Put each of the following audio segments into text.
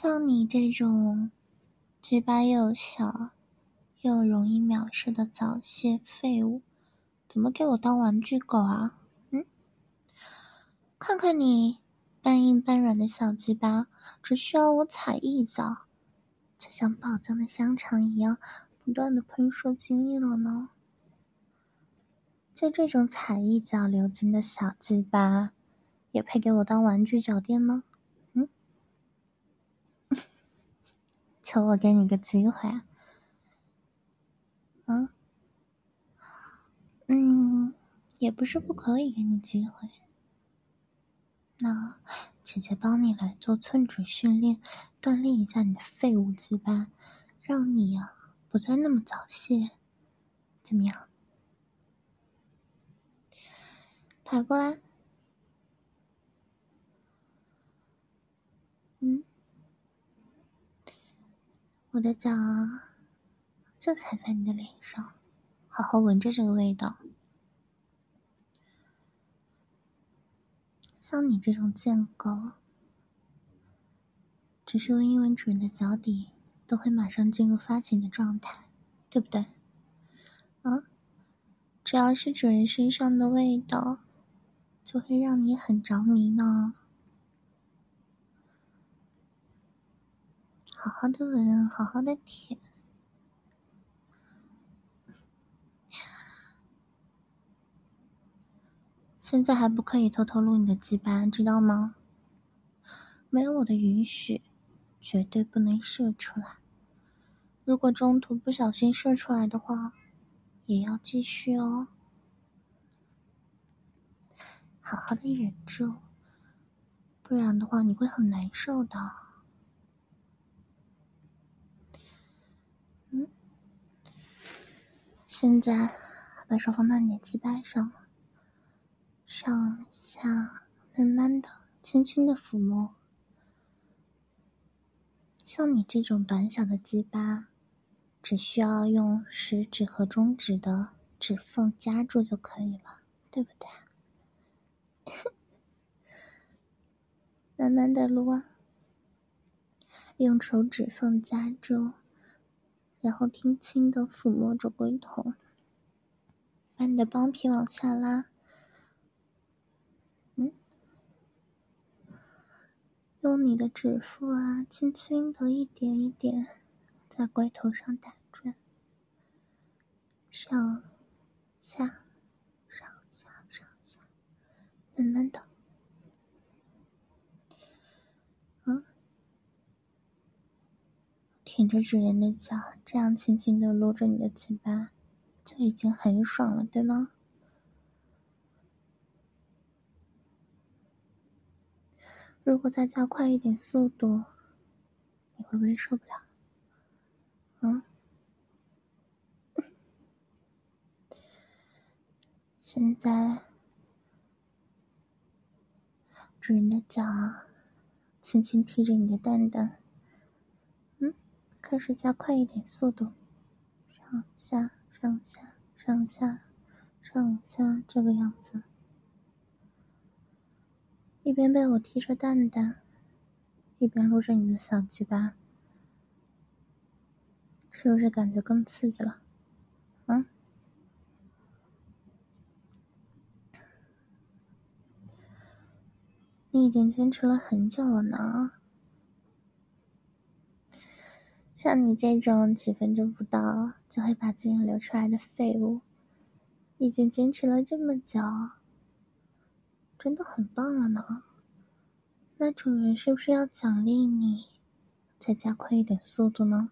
像你这种嘴巴又小又容易藐视的早泄废物，怎么给我当玩具狗啊？看看你半硬半软的小鸡巴，只需要我踩一脚，就像爆浆的香肠一样不断的喷射精液了呢。就这种踩一脚流精的小鸡巴，也配给我当玩具脚垫吗？求我给你个机会啊！也不是不可以给你机会。那姐姐帮你来做寸指训练，锻炼一下你的废物鸡巴，让你不再那么早泄，怎么样？跑过来。我的脚就踩在你的脸上，好好闻着这个味道。像你这种贱狗，只是闻一闻主人的脚底，都会马上进入发情的状态，对不对？只要是主人身上的味道，就会让你很着迷呢。好好的闻，好好的舔。现在还不可以偷偷撸你的鸡巴，知道吗？没有我的允许，绝对不能射出来。如果中途不小心射出来的话，也要继续哦。好好的忍住，不然的话你会很难受的。现在把手放到你的鸡巴上，上下慢慢的轻轻的抚摸。像你这种短小的鸡巴，只需要用食指和中指的指缝夹住就可以了，对不对？慢慢的撸啊，用手指缝夹住，然后轻轻的抚摸着龟头，把你的包皮往下拉。用你的指腹轻轻的一点一点在龟头上打转，上下上下上下，慢慢的。舔着主人的脚，这样轻轻的撸着你的鸡巴，就已经很爽了，对吗？如果再加快一点速度，你会不会受不了？现在主人的脚轻轻踢着你的蛋蛋，开始加快一点速度，上下上下上下上下，这个样子。一边被我踢着蛋蛋，一边撸着你的小鸡巴，是不是感觉更刺激了？你已经坚持了很久了呢。像你这种几分钟不到就会把精液流出来的废物，已经坚持了这么久，真的很棒了呢。那主人是不是要奖励你再加快一点速度呢？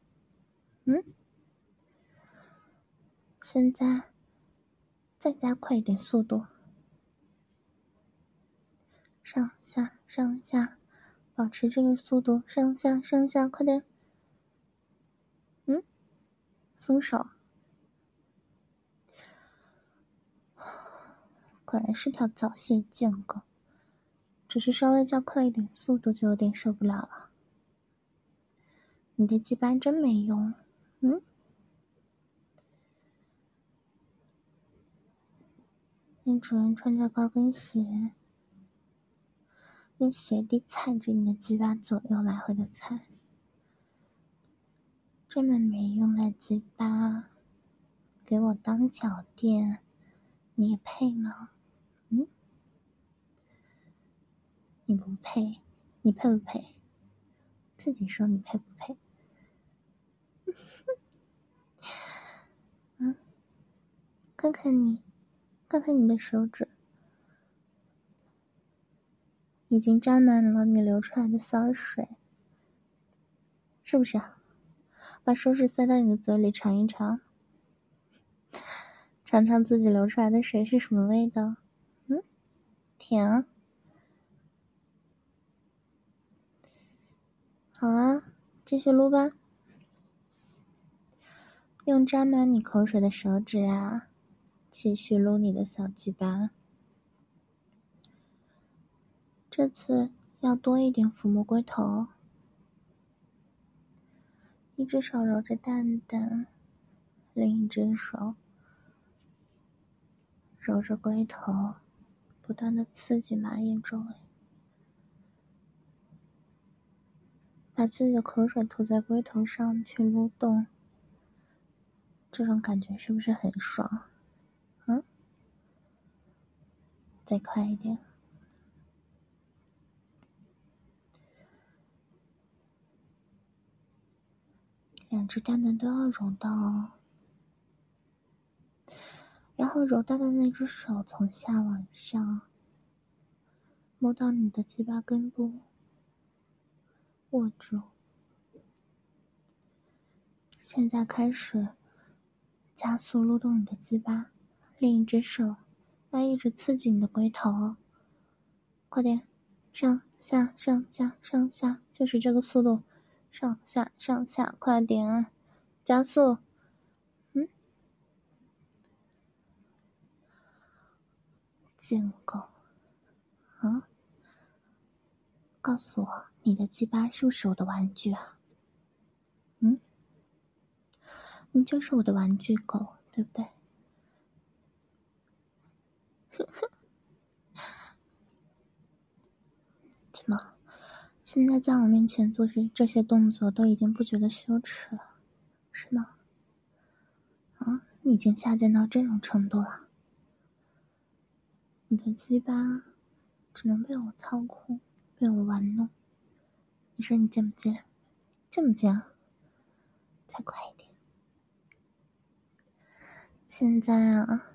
现在再加快一点速度，上下上下，保持这个速度，上下上下，快点。松手。果然是条早泄贱狗，只是稍微加快一点速度就有点受不了了。你的鸡巴真没用。让主人穿着高跟鞋，用鞋底踩着你的鸡巴左右来回的踩， 这么没用的鸡巴给我当脚垫，你也配吗？你不配，你配不配？自己说你配不配？看看你，看看你的手指，已经沾满了你流出来的骚水，是不是啊？把手指塞到你的嘴里尝一尝，尝尝自己流出来的水是什么味道？甜啊。好啊，继续撸吧。用沾满你口水的手指啊，继续撸你的小鸡巴。这次要多一点抚摸龟头，一只手揉着蛋蛋，另一只手揉着龟头，不断的刺激马眼周围，把自己的口水涂在龟头上去撸动，这种感觉是不是很爽？再快一点。两只蛋蛋都要揉到哦，然后揉蛋蛋的那只手从下往上摸到你的鸡巴根部，握住。现在开始加速撸动你的鸡巴，另一只手要一直刺激你的龟头哦，快点，上下上下上下，就是这个速度，上下上下，快点，加速。贱狗啊！告诉我，你的鸡巴是不是我的玩具啊？你就是我的玩具狗，对不对？怎么，现在在我面前做这些动作都已经不觉得羞耻了，是吗？你已经下贱到这种程度了，你的鸡巴只能被我操控，被我玩弄，你说你贱不贱？贱不贱啊？再快一点！现在啊，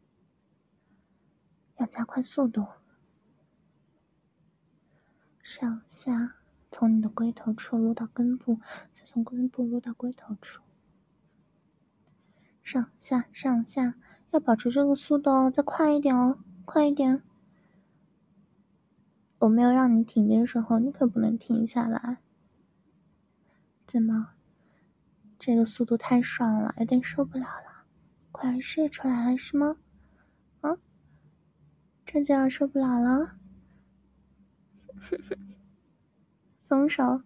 要加快速度，上下从你的龟头处撸到根部，再从根部撸到龟头处，上下上下，要保持这个速度哦，再快一点哦，快一点！我没有让你停的时候，你可不能停下来。怎么？这个速度太爽了，有点受不了了，快射出来了是吗？这就要受不了了。松手，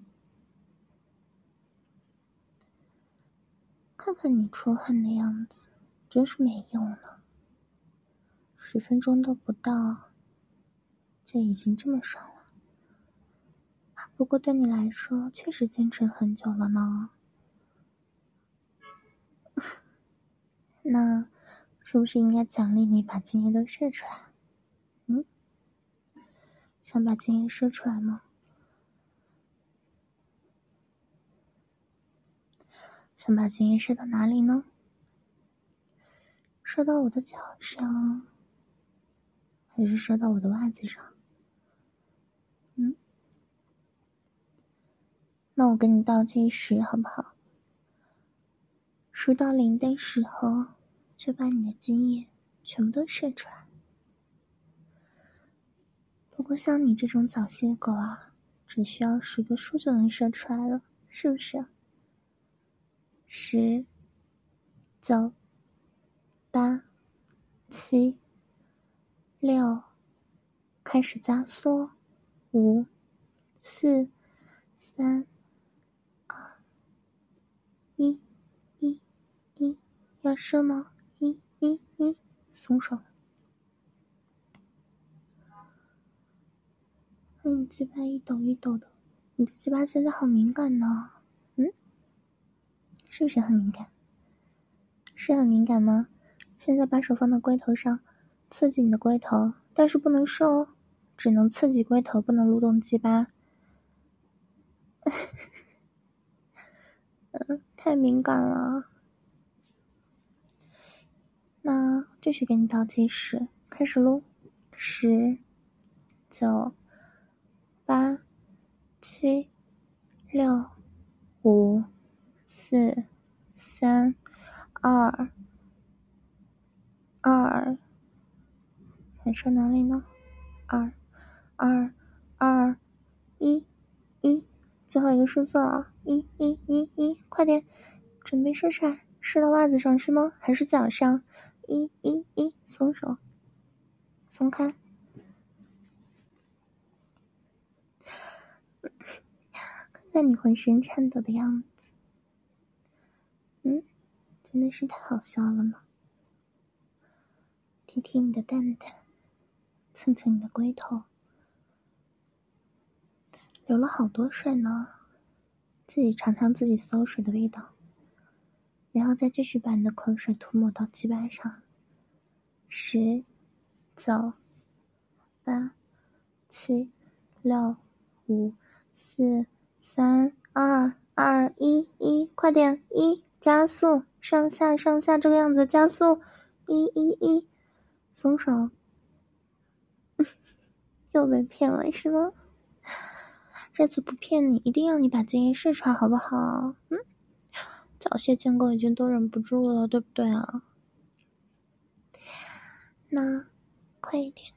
看看你出汗的样子，真是没用了。10分钟都不到，就已经这么爽了。不过对你来说，确实坚持很久了呢。那是不是应该奖励你把精液都射出来？想把精液射出来吗？想把精液射到哪里呢？射到我的脚上，还是射到我的袜子上？那我跟你倒计时好不好？数到0的时候，就把你的精液全部都射出来。不过像你这种早泄狗啊，只需要10个数就能射出来了，是不是？10、9、8、7、6，开始加缩，5、4、3、2、1，要射吗？松手。你鸡巴一抖一抖的，你的鸡巴现在好敏感呢。 是不是很敏感？是很敏感吗？现在把手放到龟头上，刺激你的龟头，但是不能射哦，只能刺激龟头，不能撸动鸡巴。太敏感了。那继续给你倒计时，开始撸。10、9、8、7、6、5、4、3、2、还说哪里呢？2、2、2、1、1，最后一个数字了，1、1、1、1，快点，准备射出来，射到袜子上是吗？还是脚上？1、1、1，松手，松开。看看你浑身颤抖的样子，真的是太好笑了呢。提提你的蛋蛋，蹭蹭你的龟头，流了好多水呢，自己尝尝自己馊水的味道，然后再继续把你的口水涂抹到鸡巴上。10、9、8、7、6、5、4、3、2、2、1、1，快点，1，加速，上下这个样子，加速，1、1、1，松手。又被骗了是吗？这次不骗你，一定让你把精液射出来好不好？早泄见够已经都忍不住了，对不对啊？那快一点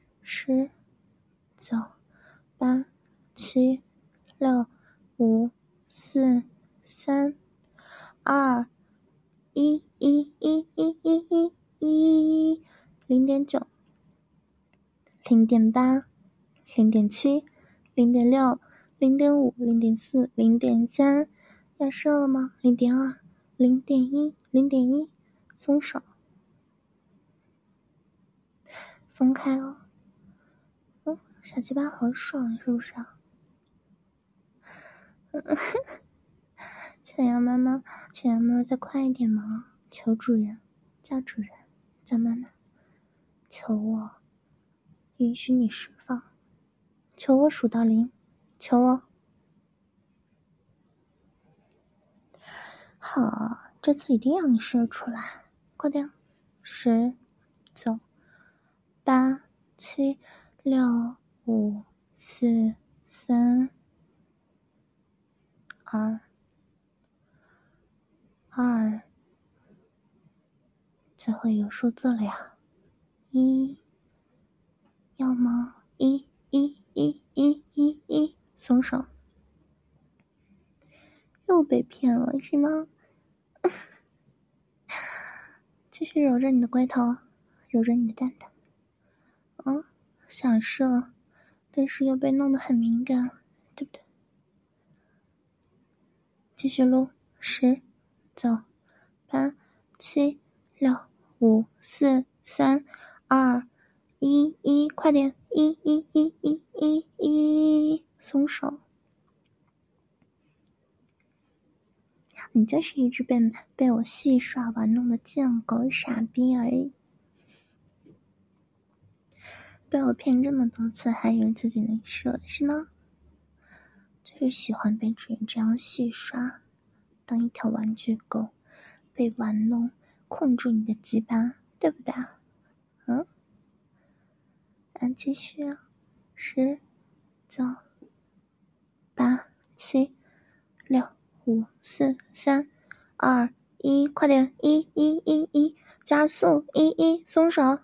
，10、9、8、7、6、5、4、3、2、1、1、1、1、1、1、0.9、0.8、0.7、0.6、0.5、0.4、0.3，要射了吗？0.2、0.1、0.1，松手，松开哦。小鸡巴好爽，是不是啊？想要妈妈再快一点吗？求主人，叫主人，叫妈妈，求我允许你释放，求我数到0，求我。好，这次一定让你射出来，快点，10、9、8、7、6、5、4、3、2、最后一个数字了呀，1，要吗？1、1、1、1、1、1，松手。又被骗了是吗？继续揉着你的龟头，揉着你的蛋蛋。想射，但是又被弄得很敏感，对不对？继续撸，10、9、8、7、6、5、4、3、2、1、1，快点，1、1、1、1、1、1，松手。你就是一只被我戏耍玩弄的贱狗傻逼而已，被我骗这么多次还以为自己能射是吗？就是喜欢被主人这样戏耍，当一条玩具狗被玩弄，困住你的鸡巴，对不对啊？继续啊，10、9、8、7、6、5、4、3、2、1，快点，1、1、1、1，加速，1、1，松手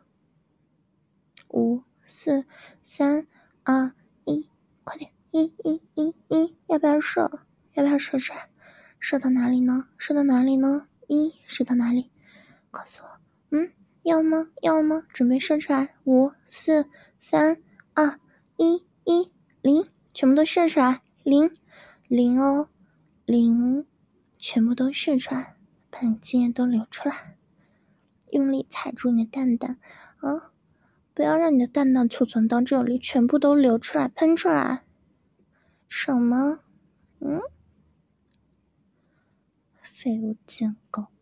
，5、4、3、2、1，快点，1、1、1、1，要不要射？要不要射出来？射到哪里呢？射到哪里呢？1，射到哪里？告诉我，要吗？要吗？准备射出来，5、4、3、2、1、1、0，全部都射出来，0哦，0，全部都射出来，把你精液都流出来，用力踩住你的蛋蛋啊！不要让你的蛋蛋储存到这里，全部都流出来，喷出来，爽吗？ 废物贱狗。